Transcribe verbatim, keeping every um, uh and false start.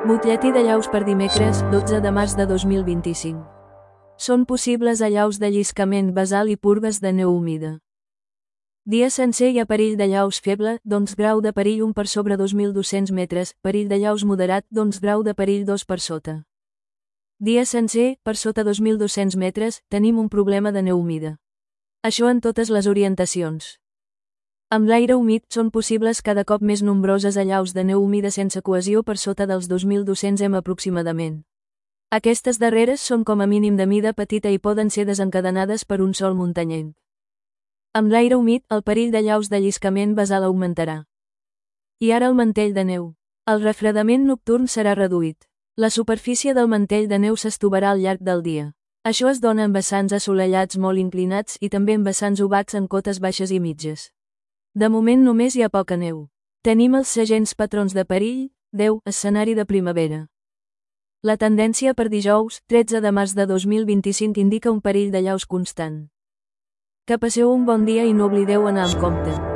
Butlletí d'allaus per dimecres, dotze de març de dos mil vint-i-cinc. Són possibles allaus de lliscament basal i purgues de neu humida. Dia sencer i a perill d'allaus feble, doncs grau de perill un per sobre dos mil dos-cents metres, perill d'allaus moderat, doncs grau de perill dos per sota. Dia sencer, per sota dos mil dos-cents metres, tenim un problema de neu humida. Això en totes les orientacions. Amb l'aire humit són possibles cada cop més nombroses allaus de neu humida sense cohesió per sota dels dos mil dos-cents m aproximadament. Aquestes darreres són com a mínim de mida petita i poden ser desencadenades per un sol muntanyenc. Amb l'aire humit, el perill d'allaus de lliscament basal augmentarà. I ara el mantell de neu. El refredament nocturn serà reduït. La superfície del mantell de neu s'estovarà al llarg del dia. Això es dona en vessants assolellats molt inclinats i també en vessants obacs en cotes baixes i mitges. De moment només hi ha poca neu. Tenim els segents patrons de perill, deu, escenari de primavera. La tendència per dijous, tretze de març de dos mil vint-i-cinc indica un perill d'allaus constant. Que passeu un bon dia i no oblideu anar amb compte.